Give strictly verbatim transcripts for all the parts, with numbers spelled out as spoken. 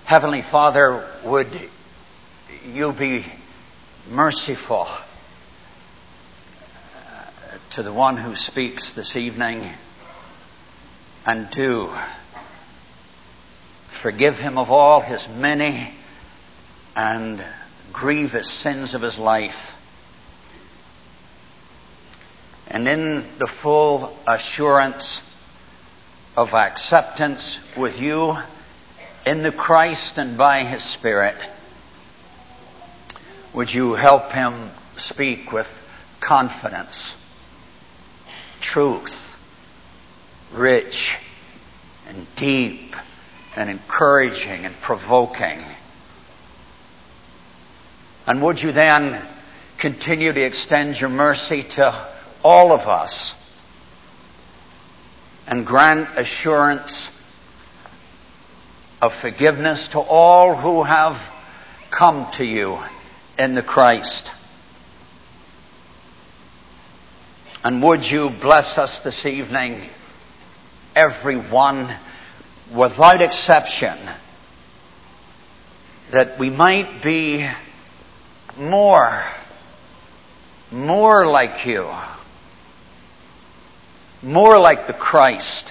Heavenly Father, would you be merciful to the one who speaks this evening, and do forgive him of all his many and grievous sins of his life. And in the full assurance of acceptance with you in the Christ and by his Spirit, would you help him speak with confidence, truth, rich and deep and encouraging and provoking. And would you then continue to extend your mercy to all of us and grant assurance of forgiveness to all who have come to you in the Christ. And would you bless us this evening, everyone, without exception, that we might be more, more like you, more like the Christ,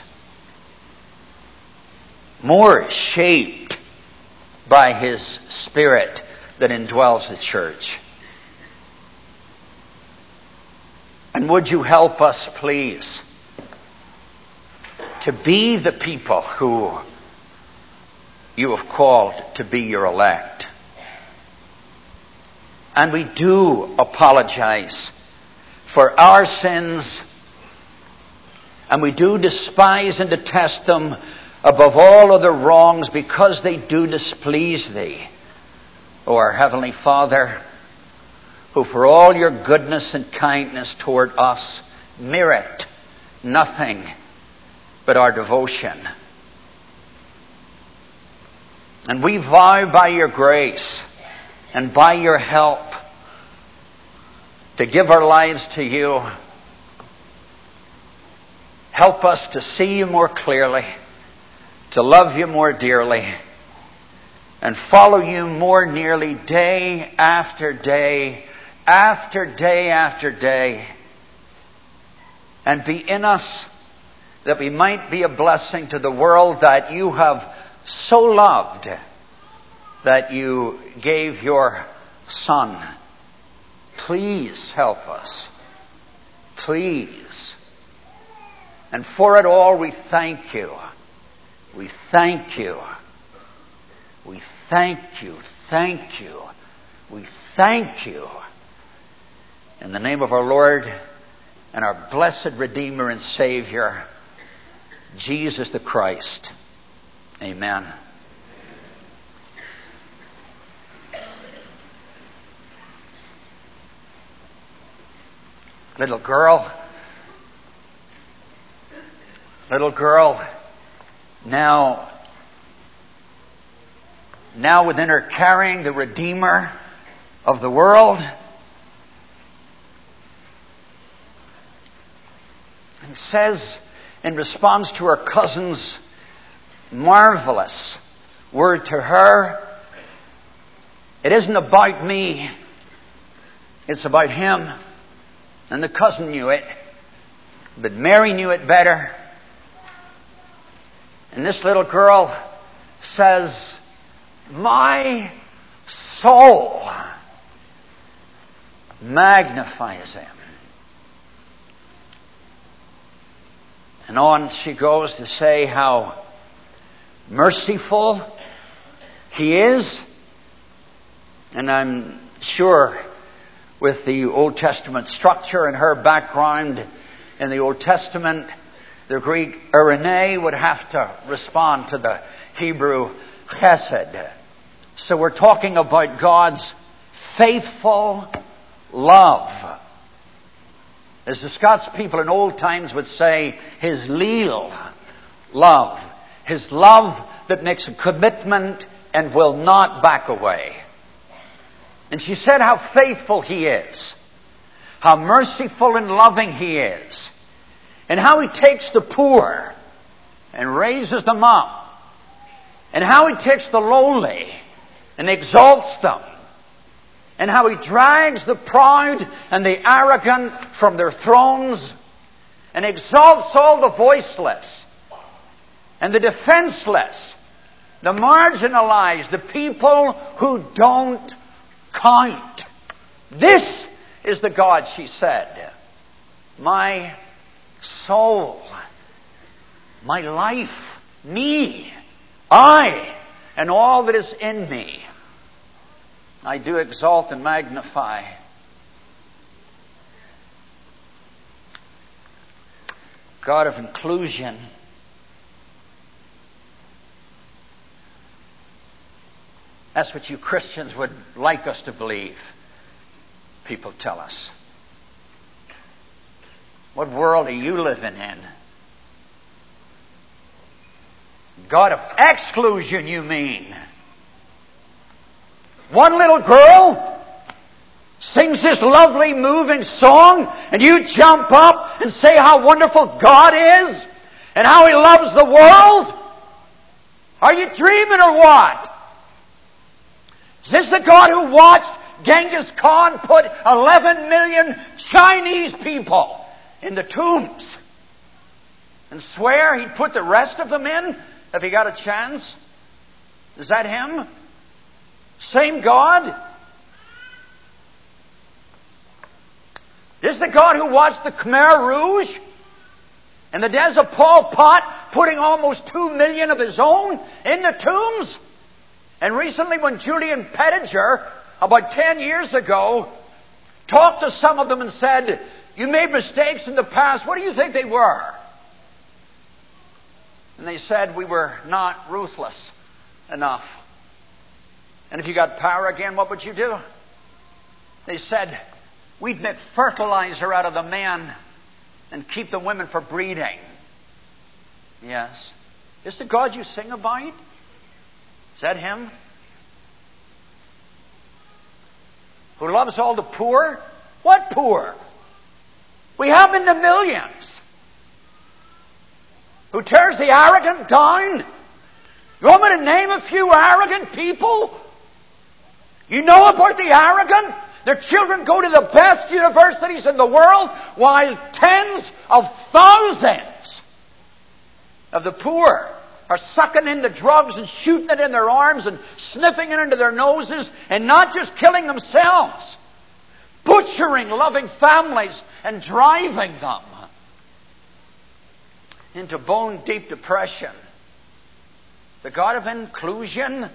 more shaped by his Spirit that indwells the church. And would you help us, please, to be the people who you have called to be your elect. And we do apologize for our sins, and we do despise and detest them above all other wrongs because they do displease thee, O our Heavenly Father, who for all your goodness and kindness toward us merit nothing but our devotion. And we vow by your grace and by your help to give our lives to you. Help us to see you more clearly, to love you more dearly, and follow you more nearly day after day, after day after day, and be in us that we might be a blessing to the world that you have so loved that you gave your Son. Please help us. Please. And for it all, we thank you. We thank you. We thank you. Thank you. We thank you. In the name of our Lord and our blessed Redeemer and Savior, Jesus the Christ. Amen. Little girl, little girl, now, now within her carrying the Redeemer of the world. And says, in response to her cousin's marvelous word to her, it isn't about me, it's about him. And the cousin knew it, but Mary knew it better. And this little girl says, my soul magnifies him. And on she goes to say how merciful he is. And I'm sure with the Old Testament structure and her background in the Old Testament, the Greek eirene would have to respond to the Hebrew chesed. So we're talking about God's faithful love. As the Scots people in old times would say, his leal love. His love that makes a commitment and will not back away. And she said how faithful he is. How merciful and loving he is. And how he takes the poor and raises them up and how He takes the lowly and exalts them, and how He drags the proud and the arrogant from their thrones and exalts all the voiceless and the defenseless, the marginalized, the people who don't count. This is the God, she said, my soul, my life, me, I, and all that is in me, I do exalt and magnify. God of inclusion. That's what you Christians would like us to believe. People tell us. What world are you living in? God of exclusion, you mean? One little girl sings this lovely, moving song, and you jump up and say how wonderful God is and how He loves the world? Are you dreaming or what? Is this the God who watched Genghis Khan put eleven million Chinese people in the tombs and swear He'd put the rest of them in if He got a chance? Is that Him? Same God? This is the God who watched the Khmer Rouge and the deaths of Pol Pot putting almost two million of his own in the tombs? And recently when Julian Pettinger, about ten years ago, talked to some of them and said, you made mistakes in the past. What do you think they were? And they said, we were not ruthless enough. And if you got power again, what would you do? They said, we'd make fertilizer out of the men and keep the women for breeding. Yes. Is the God you sing about? Is that Him? Who loves all the poor? What poor? We have in the millions. Who tears the arrogant down? You want me to name a few arrogant people? You know about the arrogant? Their children go to the best universities in the world, while tens of thousands of the poor are sucking in the drugs and shooting it in their arms and sniffing it into their noses, and not just killing themselves, butchering loving families and driving them into bone-deep depression. The God of inclusion.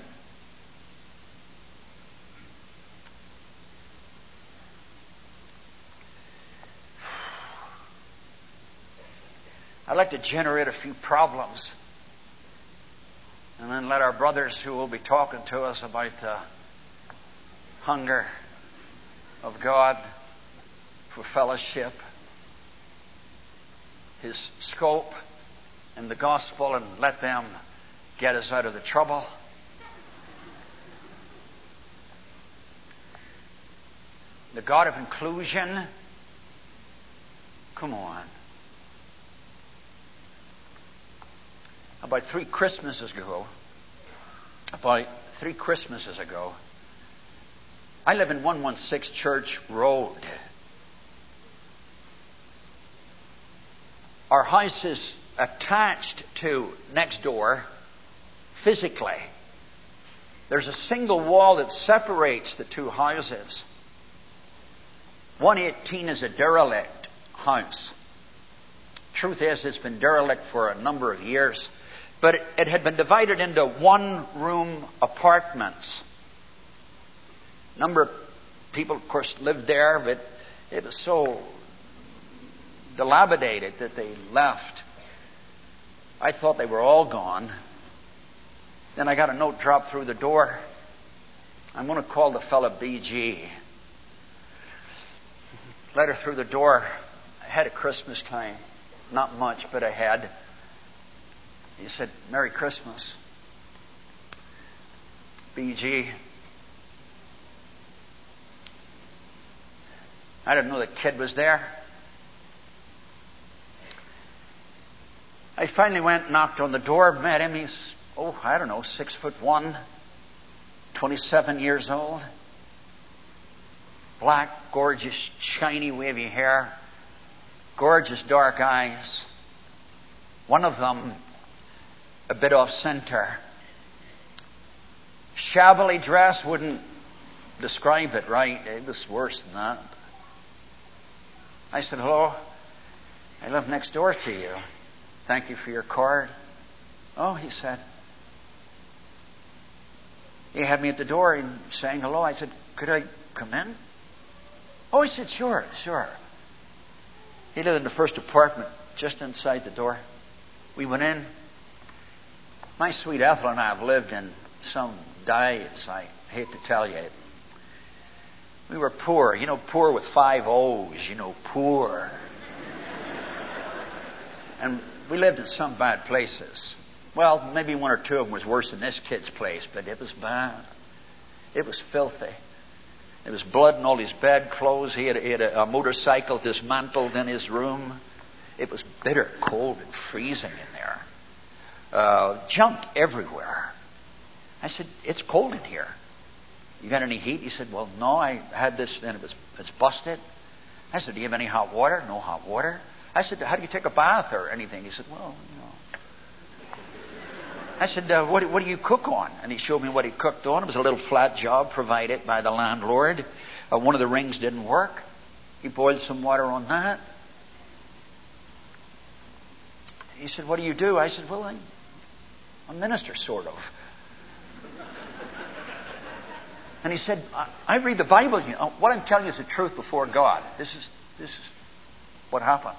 I'd like to generate a few problems and then let our brothers who will be talking to us about the hunger of God for fellowship, His scope and the gospel, and let them get us out of the trouble. The God of inclusion. Come on. About three Christmases ago, about three Christmases ago, I live in one sixteen Church Road. Our house is attached to next door physically. There's a single wall that separates the two houses. one eighteen is a derelict house. Truth is, it's been derelict for a number of years. But it had been divided into one-room apartments. A number of people, of course, lived there, but it was so dilapidated that they left. I thought they were all gone. Then I got a note dropped through the door. I'm going to call the fella B G. Letter through the door. I had a Christmas time. Not much, but I had. He said, Merry Christmas. B G. I didn't know the kid was there. I finally went and knocked on the door, met him. He's oh, I don't know, six foot one, twenty-seven years old. Black, gorgeous, shiny, wavy hair. Gorgeous dark eyes. One of them a bit off center. Shabbily dressed, wouldn't describe it right. It was worse than that. I said, hello, I live next door to you. Thank you for your card. Oh, he said. He had me at the door and saying hello. I said, could I come in? Oh, he said, sure, sure. He lived in the first apartment just inside the door. We went in. My sweet Ethel and I have lived in some dives, I hate to tell you. We were poor. You know, poor with five O's. You know, poor. And we lived in some bad places. Well, maybe one or two of them was worse than this kid's place, but it was bad. It was filthy. There was blood in all his bedclothes. He had, he had a, a motorcycle dismantled in his room. It was bitter cold and freezing in there. Uh, junk everywhere. I said, it's cold in here. You got any heat? He said, well, no, I had this, and it was it's busted. I said, do you have any hot water? No hot water. I said, how do you take a bath or anything? He said, well, you know. I said, uh, what, what do you cook on? And he showed me what he cooked on. It was a little flat job provided by the landlord. Uh, one of the rings didn't work. He boiled some water on that. He said, what do you do? I said, well, I'm a minister, sort of. And he said, I, I read the Bible. You know, what I'm telling you is the truth before God. This is this is what happened.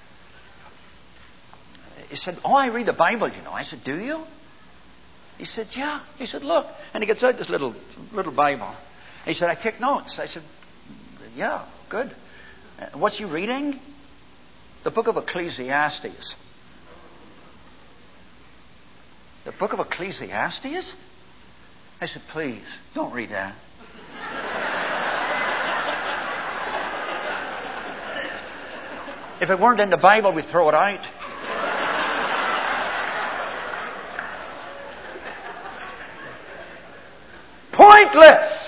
He said, oh, I read the Bible, you know. I said, do you? He said, yeah. He said, look. And he gets out this little little Bible. He said, I take notes. I said, yeah, good. Uh, what's you reading? The book of Ecclesiastes. The book of Ecclesiastes? I said, please, don't read that. If it weren't in the Bible, we'd throw it out. Pointless!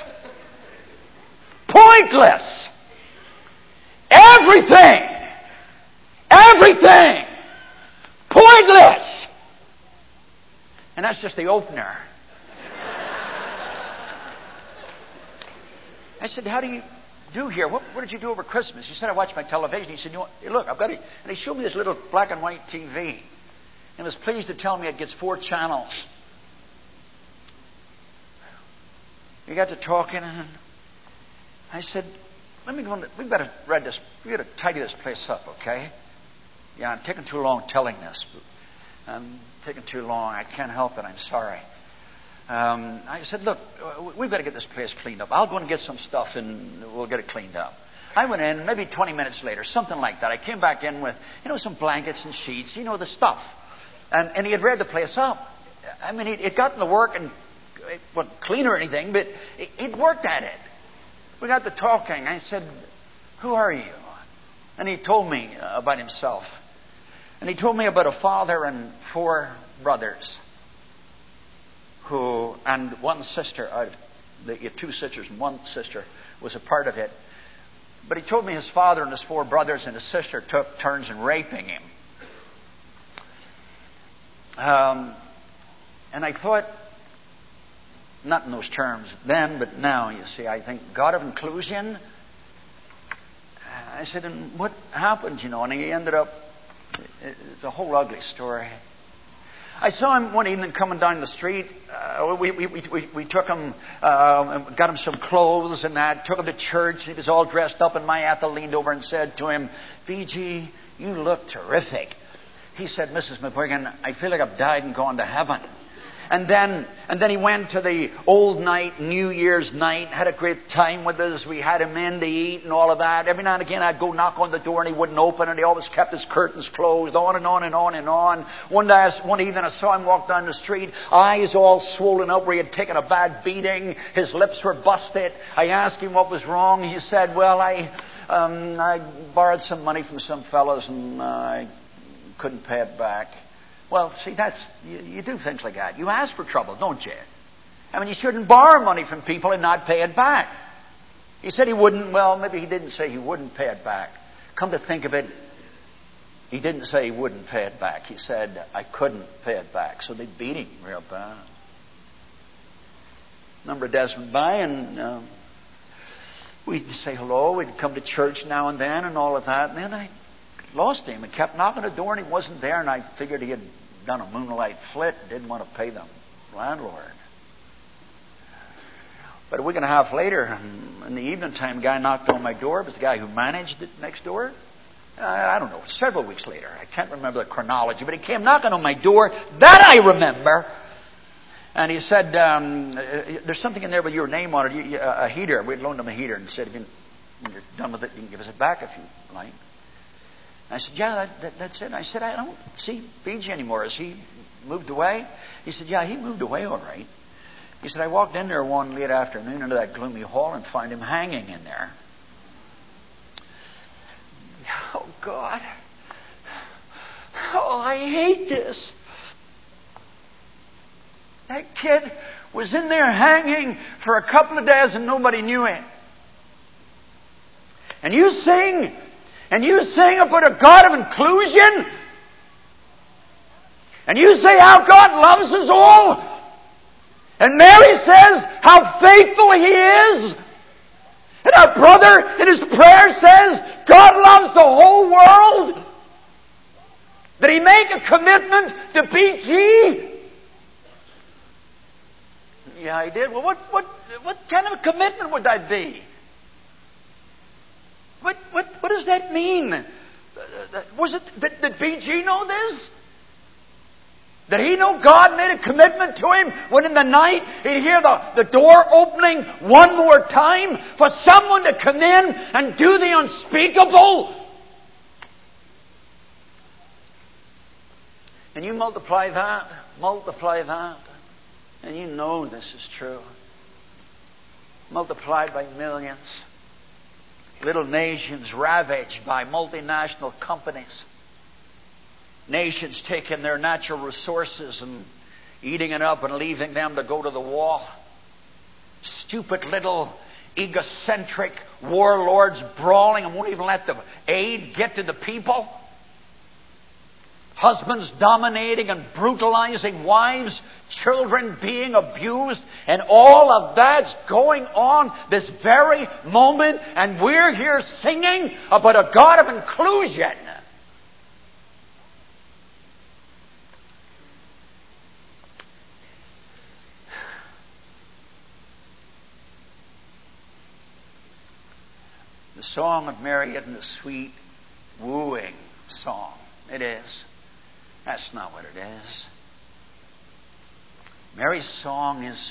Pointless! Everything! Everything! Pointless! And that's just the opener. I said, how do you do here? What, what did you do over Christmas? He said, I watched my television. He said, you know, hey, look, I've got it. And he showed me this little black and white T V. And was pleased to tell me it gets four channels. We got to talking, and I said, let me go on. We've got to read this. We've got to tidy this place up, okay? Yeah, I'm taking too long telling this. I'm taking too long. I can't help it. I'm sorry. Um, I said, look, we've got to get this place cleaned up. I'll go and get some stuff and we'll get it cleaned up. I went in, maybe twenty minutes later, something like that. I came back in with, you know, some blankets and sheets, you know, the stuff. And, and he had read the place up. I mean, it, it got to work, and it wasn't clean or anything, but it, it worked at it. We got to talking. I said, who are you? And he told me about himself. And he told me about a father and four brothers. Who, and one sister, uh, the, you have two sisters, and one sister was a part of it. But he told me his father and his four brothers and his sister took turns in raping him. Um, and I thought, not in those terms then, but now, you see, I think, God of inclusion. I said, and what happened, you know? And he ended up, it's a whole ugly story. I saw him one evening coming down the street. Uh, we, we, we, we took him, uh, got him some clothes and that, took him to church. He was all dressed up, and my Ethel leaned over and said to him, B G, you look terrific. He said, Missus McGuigan, I feel like I've died and gone to heaven. And then, and then he went to the old night, New Year's night, had a great time with us. We had him in to eat and all of that. Every now and again I'd go knock on the door and he wouldn't open, and he always kept his curtains closed, on and on and on and on. One day, I, one evening I saw him walk down the street, eyes all swollen up where he had taken a bad beating. His lips were busted. I asked him what was wrong. He said, well, I, um, I borrowed some money from some fellows and uh, I couldn't pay it back. Well, see, that's, you, you do things like that. You ask for trouble, don't you? I mean, you shouldn't borrow money from people and not pay it back. He said he wouldn't. Well, maybe he didn't say he wouldn't pay it back. Come to think of it, he didn't say he wouldn't pay it back. He said, I couldn't pay it back. So they beat him real bad. A number of days went by, and um, we'd say hello. We'd come to church now and then and all of that. And then I lost him and kept knocking the door, and he wasn't there. And I figured he had done a moonlight flit and didn't want to pay the landlord. But a week and a half later, in the evening time, a guy knocked on my door. It was the guy who managed it next door. Uh, I don't know, several weeks later. I can't remember the chronology, but he came knocking on my door. That I remember. And he said, um, there's something in there with your name on it, a heater. We'd loaned him a heater, and he said, when you're done with it, you can give us it back if you like. I said, yeah, that, that, that's it. I said, I don't see B J anymore. Has he moved away? He said, yeah, he moved away all right. He said, I walked in there one late afternoon into that gloomy hall and find him hanging in there. Oh, God. Oh, I hate this. That kid was in there hanging for a couple of days and nobody knew it. And you sing, and you sing about a God of inclusion, and you say how God loves us all. And Mary says how faithful He is. And our brother in his prayer says God loves the whole world. Did he make a commitment to B G? Yeah, he did. Well, what what what kind of a commitment would that be? What what what does that mean? Was it did, did B G know this? Did he know God made a commitment to him when in the night he'd hear the, the door opening one more time for someone to come in and do the unspeakable? And you multiply that, multiply that, and you know this is true. Multiplied by millions. Little nations ravaged by multinational companies. Nations taking their natural resources and eating it up and leaving them to go to the wall. Stupid little egocentric warlords brawling and won't even let the aid get to the people. Husbands dominating and brutalizing wives, children being abused, and all of that's going on this very moment, and we're here singing about a God of inclusion. The song of Mary isn't a sweet, wooing song. It is. That's not what it is. Mary's song is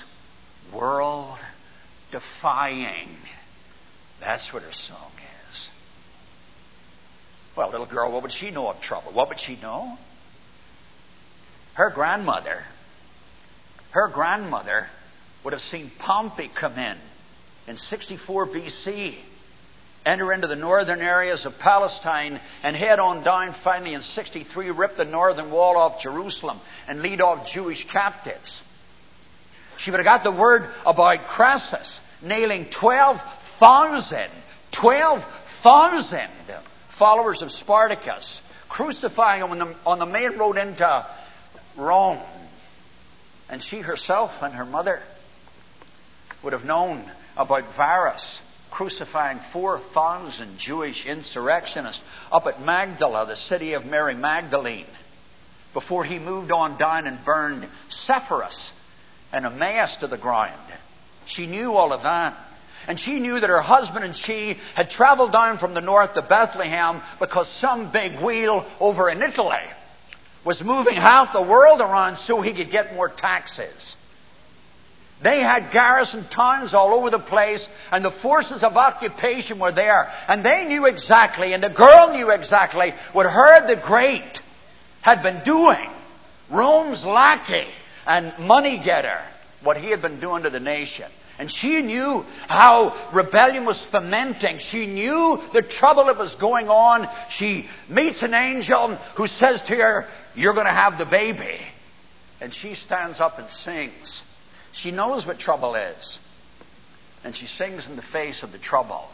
world-defying. That's what her song is. Well, little girl, what would she know of trouble? What would she know? Her grandmother, her grandmother would have seen Pompey come in in sixty-four B C, enter into the northern areas of Palestine, and head on down finally in sixty-three, rip the northern wall off Jerusalem and lead off Jewish captives. She would have got the word about Crassus nailing twelve thousand, twelve thousand followers of Spartacus, crucifying them on the, on the main road into Rome. And she herself and her mother would have known about Varus crucifying four thousand Jewish insurrectionists up at Magdala, the city of Mary Magdalene, before he moved on down and burned Sepphoris and Emmaus to the ground. She knew all of that. And she knew that her husband and she had traveled down from the north to Bethlehem because some big wheel over in Italy was moving half the world around so he could get more taxes. They had garrison towns all over the place, and the forces of occupation were there. And they knew exactly, and the girl knew exactly what Herod the Great had been doing. Rome's lackey and money getter, what he had been doing to the nation. And she knew how rebellion was fermenting. She knew the trouble that was going on. She meets an angel who says to her, "You're going to have the baby." And she stands up and sings. She knows what trouble is. And she sings in the face of the trouble.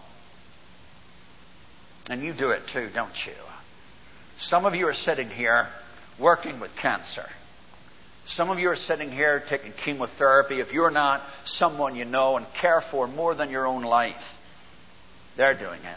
And you do it too, don't you? Some of you are sitting here working with cancer. Some of you are sitting here taking chemotherapy. If you're not someone you know and care for more than your own life, they're doing it.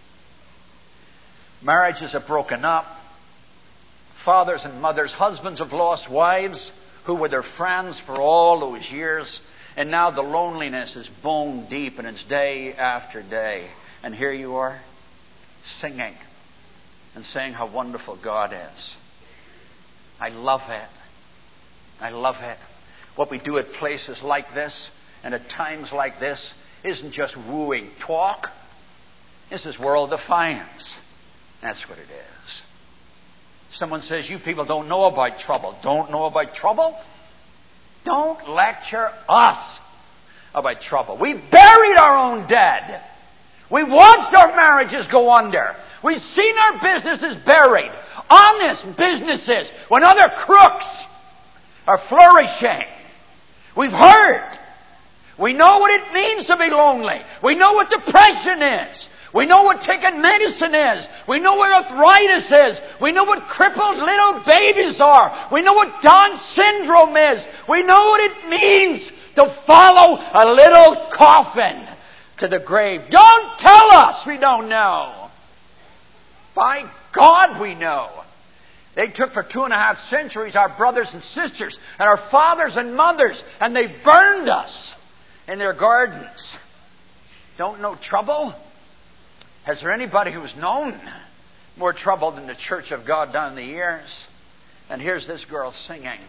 Marriages have broken up. Fathers and mothers, husbands have lost wives who were their friends for all those years. And now the loneliness is bone deep, and it's day after day. And here you are, singing and saying how wonderful God is. I love it. I love it. What we do at places like this and at times like this isn't just wooing talk. This is world defiance. That's what it is. Someone says, "You people don't know about trouble." Don't know about trouble? Don't lecture us about trouble. We've buried our own dead. We've watched our marriages go under. We've seen our businesses buried. Honest businesses when other crooks are flourishing. We've heard. We know what it means to be lonely. We know what depression is. We know what taking medicine is. We know what arthritis is. We know what crippled little babies are. We know what Down syndrome is. We know what it means to follow a little coffin to the grave. Don't tell us we don't know. By God, we know. They took for two and a half centuries our brothers and sisters and our fathers and mothers, and they burned us in their gardens. Don't know trouble? Has there anybody who's known more trouble than the Church of God down the years? And here's this girl singing,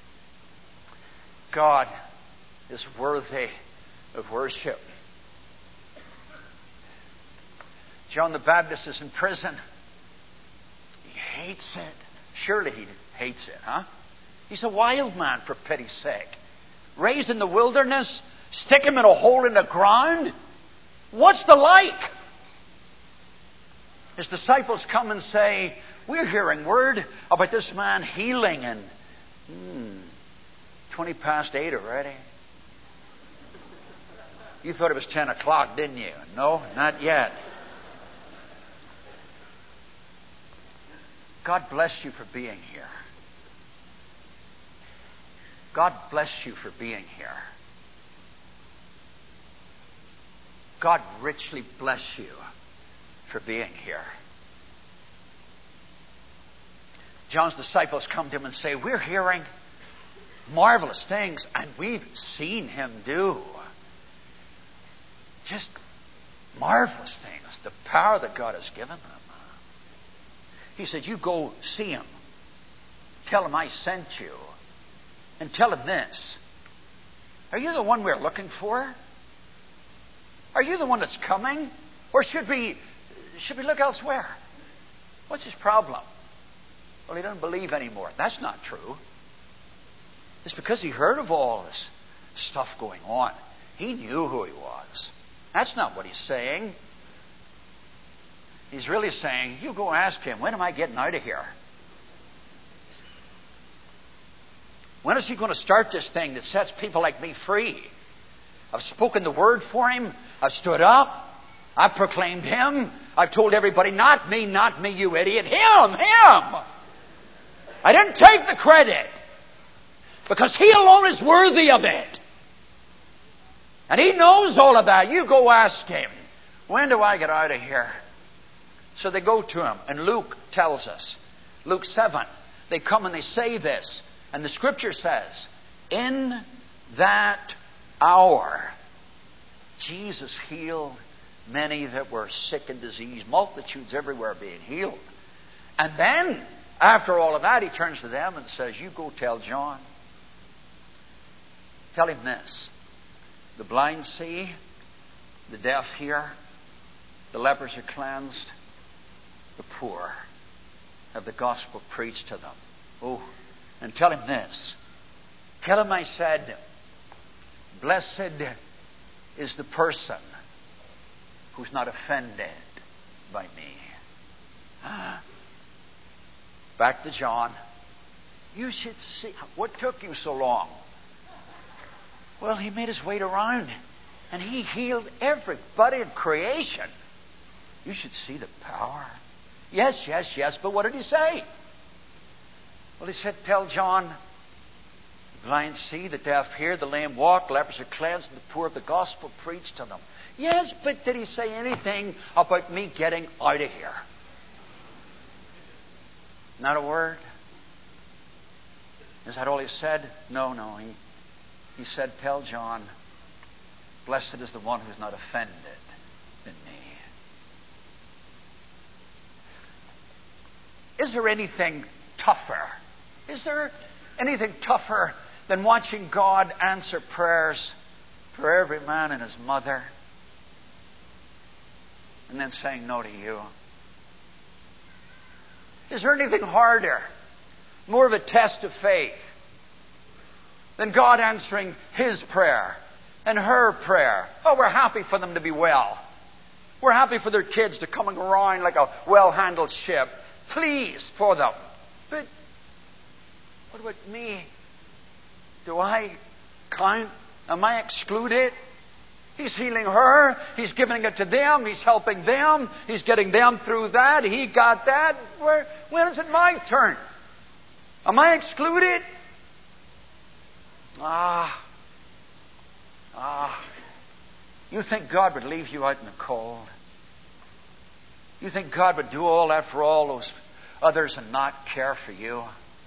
"God is worthy of worship." John the Baptist is in prison. He hates it. Surely he hates it, huh? He's a wild man, for pity's sake. Raised in the wilderness, stick him in a hole in the ground. What's the like? His disciples come and say, "We're hearing word about this man healing, and hmm, twenty past eight already." You thought it was ten o'clock, didn't you? No, not yet. God bless you for being here. God bless you for being here. God richly bless you for being here. John's disciples come to him and say, "We're hearing marvelous things, and we've seen him do just marvelous things, the power that God has given them." He said, "You go see him. Tell him I sent you. And tell him this. Are you the one we're looking for? Are you the one that's coming? Or should we, should we look elsewhere? What's his problem?" Well, he doesn't believe anymore. That's not true. It's because he heard of all this stuff going on. He knew who he was. That's not what he's saying. He's really saying, "You go ask him, when am I getting out of here? When is he going to start this thing that sets people like me free? I've spoken the word for him. I've stood up. I've proclaimed him. I've told everybody, not me, not me, you idiot. Him, him. I didn't take the credit because he alone is worthy of it. And he knows all of that. You go ask him, when do I get out of here?" So they go to him, and Luke tells us, Luke seven, they come and they say this, and the scripture says, "In that hour, Jesus healed many that were sick and diseased, multitudes everywhere being healed." And then, after all of that, he turns to them and says, "You go tell John. Tell him this. The blind see, the deaf hear, the lepers are cleansed, the poor have the gospel preached to them." Oh, and tell him this. Tell him I said, "Blessed is the person who's not offended by me. Back to John. You should see. What took you so long? Well, he made his way around and he healed everybody in creation. You should see the power. Yes, yes, yes, but what did he say? Well, he said, tell John, the blind see, the deaf hear, the lame walk, lepers are cleansed, and the poor of the gospel preached to them. Yes, but did he say anything about me getting out of here? Not a word. Is that all he said? No, no. He, he said, tell John, blessed is the one who's not offended in me. Is there anything tougher? Is there anything tougher than watching God answer prayers for every man and his mother and then saying no to you? Is there anything harder, more of a test of faith, than God answering his prayer and her prayer? Oh, we're happy for them to be well. We're happy for their kids to come around like a well-handled ship. Pleased for them. But what about me? Do I count? Am I excluded? He's healing her. He's giving it to them. He's helping them. He's getting them through that. He got that. Where, when is it my turn? Am I excluded? Ah. Ah. You think God would leave you out in the cold? You think God would do all that for all those others and not care for you?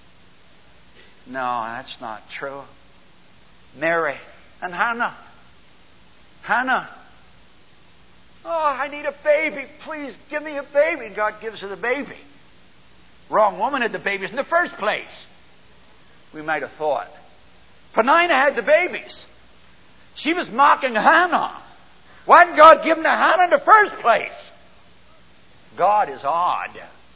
No, that's not true. Mary and Hannah. Hannah. Oh, I need a baby. Please give me a baby. And God gives her the baby. Wrong woman had the babies in the first place, we might have thought. Peninnah had the babies. She was mocking Hannah. Why didn't God give them to Hannah in the first place? God is odd.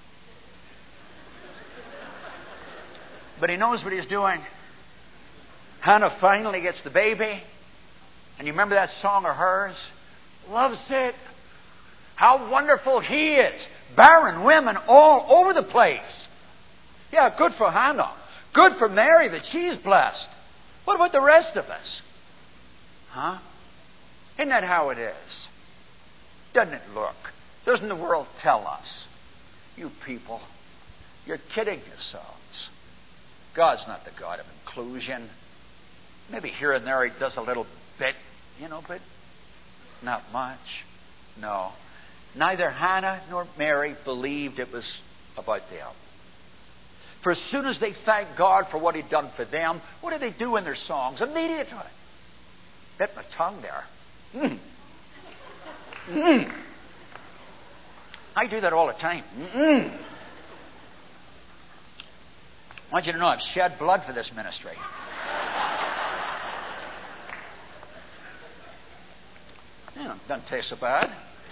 But he knows what he's doing. Hannah finally gets the baby. And you remember that song of hers? Loves it. How wonderful he is. Barren women all over the place. Yeah, good for Hannah. Good for Mary that she's blessed. What about the rest of us? Huh? Isn't that how it is? Doesn't it look? Doesn't the world tell us? You people, you're kidding yourselves. God's not the God of inclusion. Maybe here and there he does a little bit, you know, but not much. No. Neither Hannah nor Mary believed it was about them. For as soon as they thanked God for what he'd done for them, what did they do in their songs? Immediately. Bit my tongue there. Mm. Mm. I do that all the time. Mm-mm. I want you to know I've shed blood for this ministry. You know, doesn't taste so bad.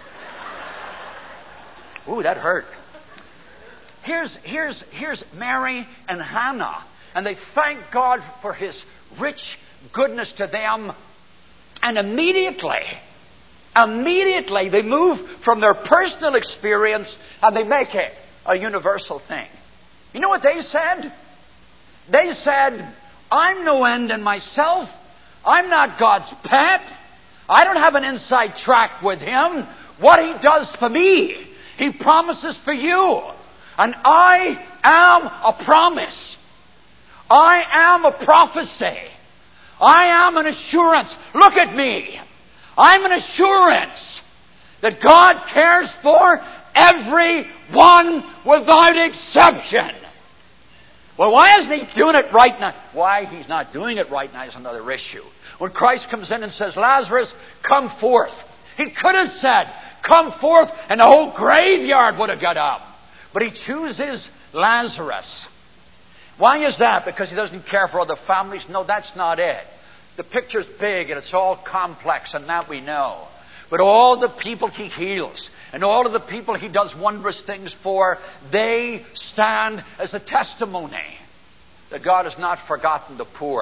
Ooh, that hurt. Here's, here's, here's Mary and Hannah, and they thank God for his rich goodness to them, and immediately, immediately they move from their personal experience and they make it a universal thing. You know what they said? They said, I'm no end in myself. I'm not God's pet. I don't have an inside track with him. What he does for me, he promises for you. And I am a promise. I am a prophecy. I am an assurance. Look at me. I'm an assurance that God cares for everyone without exception. Well, why isn't he doing it right now? Why he's not doing it right now is another issue. When Christ comes in and says, Lazarus, come forth. He could have said, come forth, and the whole graveyard would have got up. But he chooses Lazarus. Why is that? Because he doesn't care for other families? No, that's not it. The picture's big and it's all complex, and that we know. But all the people he heals and all of the people he does wondrous things for, they stand as a testimony that God has not forgotten the poor.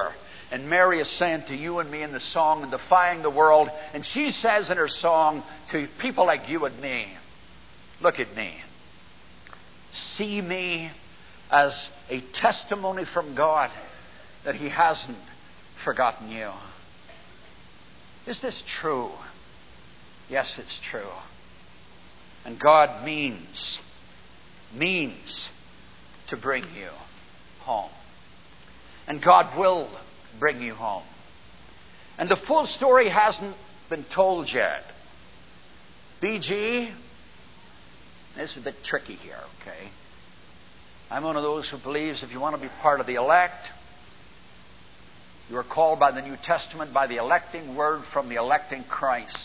And Mary is saying to you and me in the song, and defying the world. And she says in her song to people like you and me, look at me. See me as a testimony from God that He hasn't forgotten you. Is this true? Yes, it's true. And God means, means to bring you home. And God will bring you home. And the full story hasn't been told yet. B G, this is a bit tricky here, okay? I'm one of those who believes if you want to be part of the elect, you are called by the New Testament, by the electing word from the electing Christ.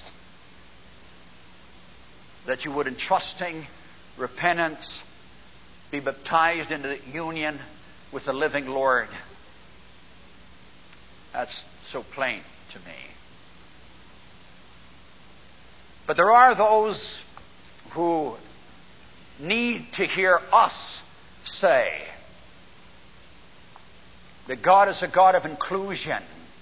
That you would, in trusting repentance, be baptized into the union with the living Lord. That's so plain to me. But there are those who need to hear us say that God is a God of inclusion.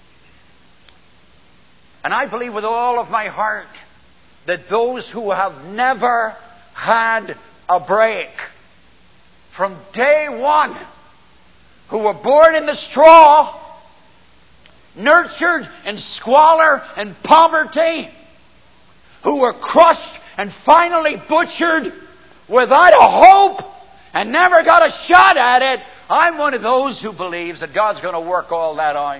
And I believe with all of my heart that those who have never had a break from day one, who were born in the straw, nurtured in squalor and poverty, who were crushed and finally butchered without a hope and never got a shot at it, I'm one of those who believes that God's going to work all that out.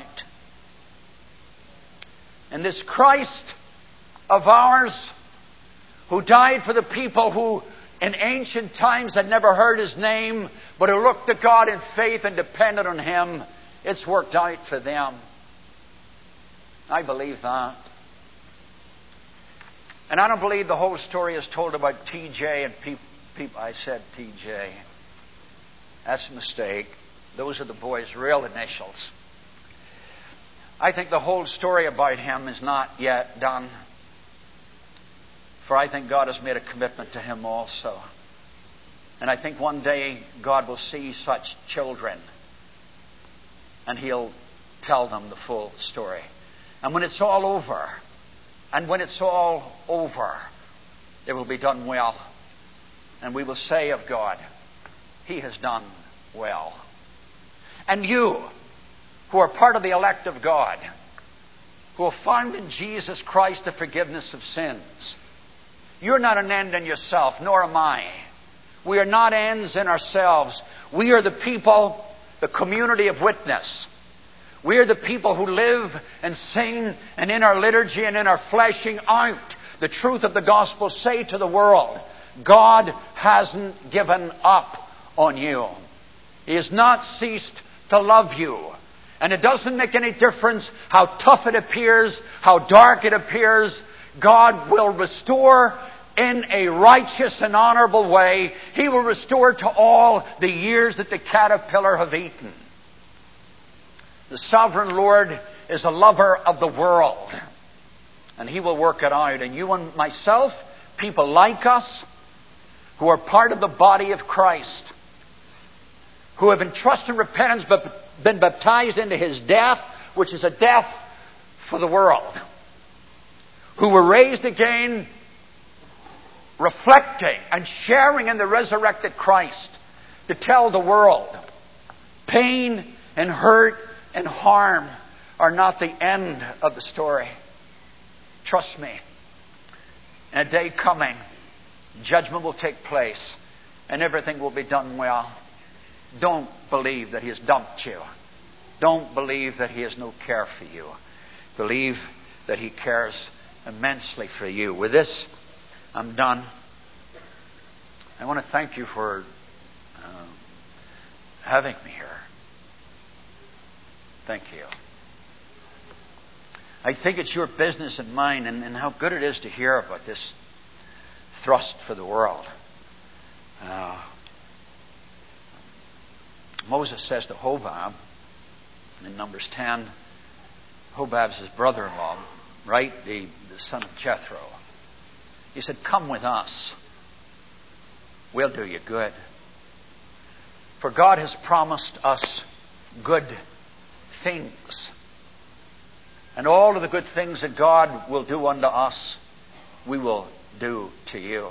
And this Christ of ours, who died for the people who in ancient times had never heard His name, but who looked to God in faith and depended on Him, it's worked out for them. I believe that. And I don't believe the whole story is told about T J and people. Pe- I said T J. That's a mistake. Those are the boy's real initials. I think the whole story about him is not yet done. For I think God has made a commitment to him also. And I think one day God will see such children and He'll tell them the full story. And when it's all over, and when it's all over, it will be done well. And we will say of God, He has done well. And you, who are part of the elect of God, who have found in Jesus Christ the forgiveness of sins, you're not an end in yourself, nor am I. We are not ends in ourselves. We are the people, the community of witness. We are the people who live and sing and in our liturgy and in our fleshing out the truth of the gospel say to the world, God hasn't given up on you. He has not ceased to love you. And it doesn't make any difference how tough it appears, how dark it appears. God will restore in a righteous and honorable way. He will restore to all the years that the caterpillar have eaten. The sovereign Lord is a lover of the world. And He will work it out. And you and myself, people like us, who are part of the body of Christ, who have entrusted repentance but been baptized into His death, which is a death for the world, who were raised again, reflecting and sharing in the resurrected Christ to tell the world pain and hurt and harm are not the end of the story. Trust me. In a day coming, judgment will take place and everything will be done well. Don't believe that He has dumped you. Don't believe that He has no care for you. Believe that He cares immensely for you. With this, I'm done. I want to thank you for uh, having me here. Thank you. I think it's your business and mine, and, and how good it is to hear about this thrust for the world. Uh, Moses says to Hobab in Numbers ten, Hobab's his brother-in-law, right? The, the son of Jethro. He said, come with us. We'll do you good. For God has promised us good things. And all of the good things that God will do unto us, we will do to you.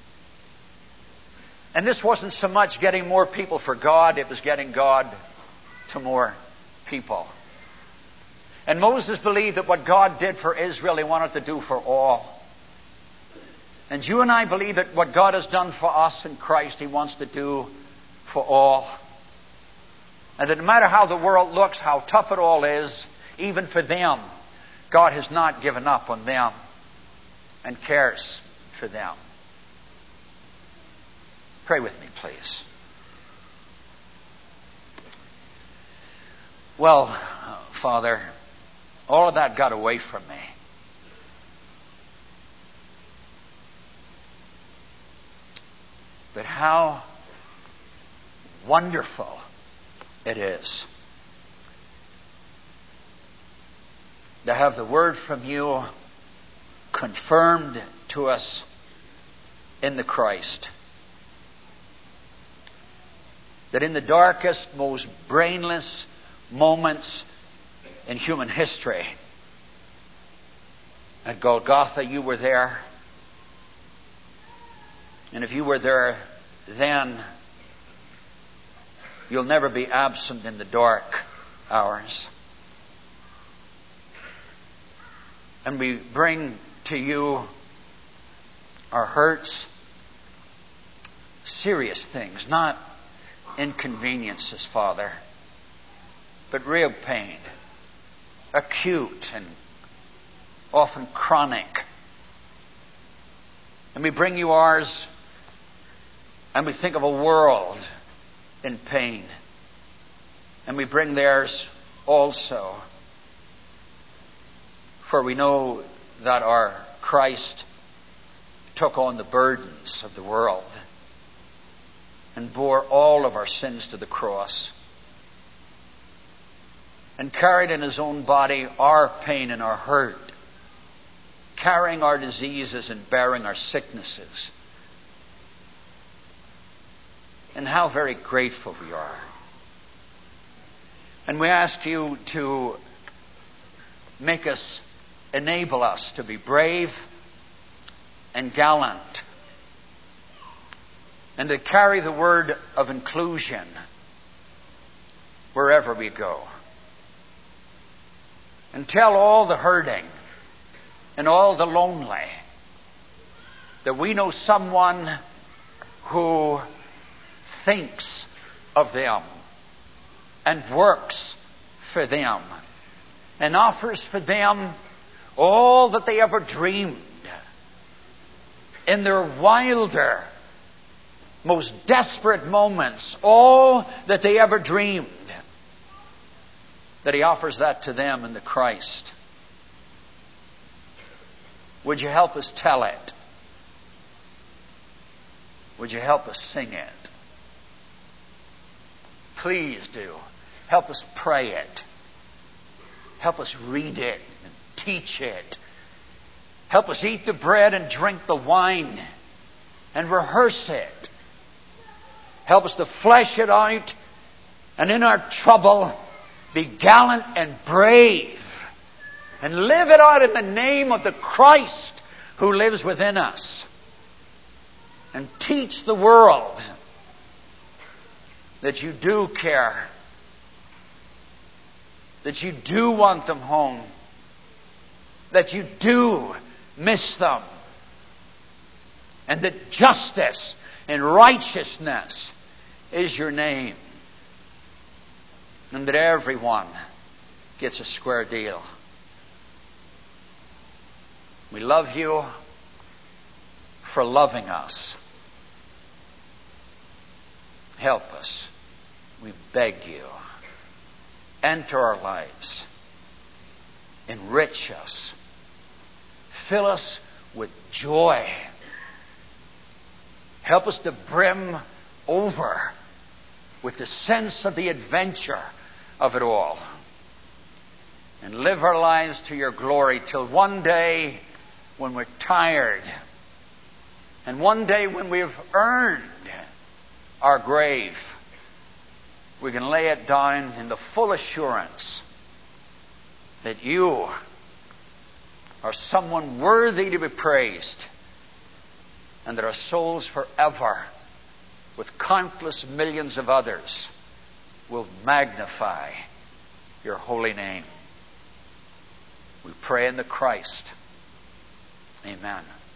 And this wasn't so much getting more people for God, it was getting God to more people. And Moses believed that what God did for Israel, He wanted to do for all. And you and I believe that what God has done for us in Christ, He wants to do for all. And that no matter how the world looks, how tough it all is, even for them, God has not given up on them and cares for them. Pray with me, please. Well, Father, all of that got away from me. But how wonderful it is to have the word from you confirmed to us in the Christ. That in the darkest, most brainless moments in human history, at Golgotha, you were there. And if you were there then, you'll never be absent in the dark hours. And we bring to you our hurts, serious things, not inconveniences, Father, but real pain, acute and often chronic. And we bring you ours, and we think of a world in pain, and we bring theirs also. For we know that our Christ took on the burdens of the world and bore all of our sins to the cross and carried in His own body our pain and our hurt, carrying our diseases and bearing our sicknesses. And how very grateful we are. And we ask you to make us, enable us to be brave and gallant, and to carry the word of inclusion wherever we go. And tell all the hurting and all the lonely that we know someone who thinks of them and works for them and offers for them all that they ever dreamed in their wilder, most desperate moments, all that they ever dreamed, that He offers that to them in the Christ. Would you help us tell it? Would you help us sing it? Please do. Help us pray it. Help us read it and teach it. Help us eat the bread and drink the wine and rehearse it. Help us to flesh it out, and in our trouble be gallant and brave and live it out in the name of the Christ who lives within us. And teach the world that you do care, that you do want them home, that you do miss them, and that justice and righteousness is your name, and that everyone gets a square deal. We love you for loving us. Help us. We beg you. Enter our lives. Enrich us. Fill us with joy. Help us to brim over with the sense of the adventure of it all. And live our lives to your glory till one day when we're tired, and one day when we've earned our grave, we can lay it down in the full assurance that you or someone worthy to be praised, and there are souls forever with countless millions of others will magnify your holy name. We pray in the Christ. Amen.